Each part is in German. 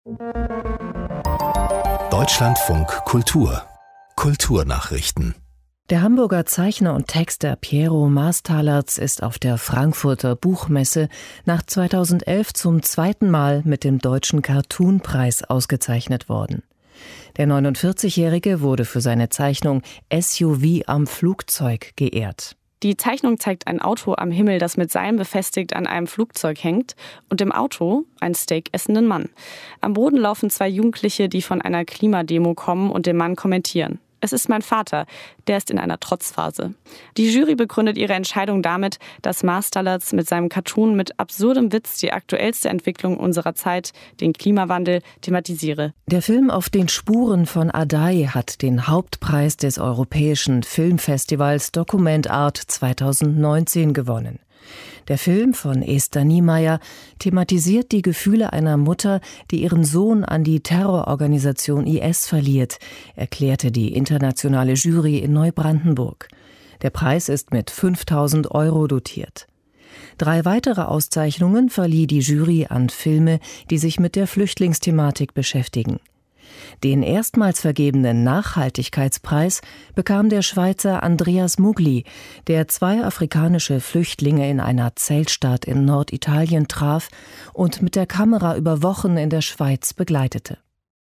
Deutschlandfunk Kultur Kulturnachrichten. Der Hamburger Zeichner und Texter Piero Maastalerz ist auf der Frankfurter Buchmesse nach 2011 zum zweiten Mal mit dem Deutschen Cartoon-Preis ausgezeichnet worden. Der 49-Jährige wurde für seine Zeichnung SUV am Flugzeug geehrt. Die Zeichnung zeigt ein Auto am Himmel, das mit Seilen befestigt an einem Flugzeug hängt, und im Auto einen Steak essenden Mann. Am Boden laufen zwei Jugendliche, die von einer Klimademo kommen und den Mann kommentieren. Es ist mein Vater, der ist in einer Trotzphase. Die Jury begründet ihre Entscheidung damit, dass Maastalerz mit seinem Cartoon mit absurdem Witz die aktuellste Entwicklung unserer Zeit, den Klimawandel, thematisiere. Der Film Auf den Spuren von Adai hat den Hauptpreis des Europäischen Filmfestivals Document Art 2019 gewonnen. Der Film von Esther Niemeyer thematisiert die Gefühle einer Mutter, die ihren Sohn an die Terrororganisation IS verliert, erklärte die internationale Jury in Neubrandenburg. Der Preis ist mit 5.000 € dotiert. 3 weitere Auszeichnungen verlieh die Jury an Filme, die sich mit der Flüchtlingsthematik beschäftigen. Den erstmals vergebenen Nachhaltigkeitspreis bekam der Schweizer Andreas Mugli, der 2 afrikanische Flüchtlinge in einer Zeltstadt in Norditalien traf und mit der Kamera über Wochen in der Schweiz begleitete.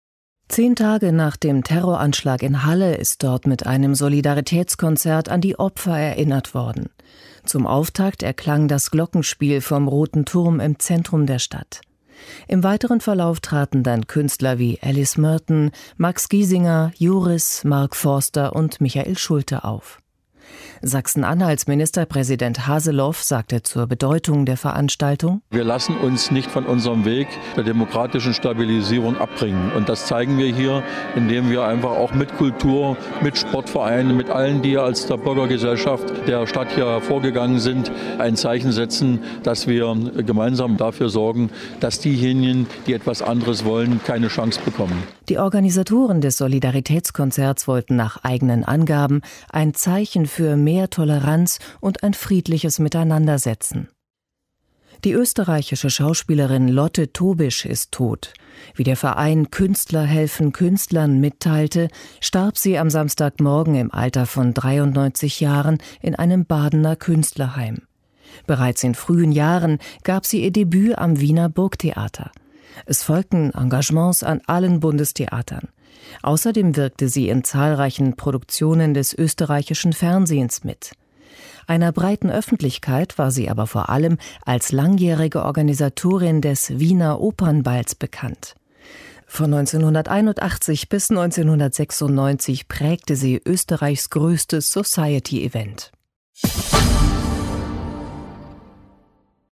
10 Tage nach dem Terroranschlag in Halle ist dort mit einem Solidaritätskonzert an die Opfer erinnert worden. Zum Auftakt erklang das Glockenspiel vom Roten Turm im Zentrum der Stadt. Im weiteren Verlauf traten dann Künstler wie Alice Merton, Max Giesinger, Joris, Mark Forster und Michael Schulte auf. Sachsen-Anhalts Ministerpräsident Haseloff sagte zur Bedeutung der Veranstaltung: Wir lassen uns nicht von unserem Weg der demokratischen Stabilisierung abbringen. Und das zeigen wir hier, indem wir einfach auch mit Kultur, mit Sportvereinen, mit allen, die als der Bürgergesellschaft der Stadt hier hervorgegangen sind, ein Zeichen setzen, dass wir gemeinsam dafür sorgen, dass diejenigen, die etwas anderes wollen, keine Chance bekommen. Die Organisatoren des Solidaritätskonzerts wollten nach eigenen Angaben ein Zeichen für mehr Toleranz und ein friedliches Miteinander setzen. Die österreichische Schauspielerin Lotte Tobisch ist tot. Wie der Verein Künstler helfen Künstlern mitteilte, starb sie am Samstagmorgen im Alter von 93 Jahren in einem Badener Künstlerheim. Bereits in frühen Jahren gab sie ihr Debüt am Wiener Burgtheater. Es folgten Engagements an allen Bundestheatern. Außerdem wirkte sie in zahlreichen Produktionen des österreichischen Fernsehens mit. Einer breiten Öffentlichkeit war sie aber vor allem als langjährige Organisatorin des Wiener Opernballs bekannt. Von 1981 bis 1996 prägte sie Österreichs größtes Society-Event.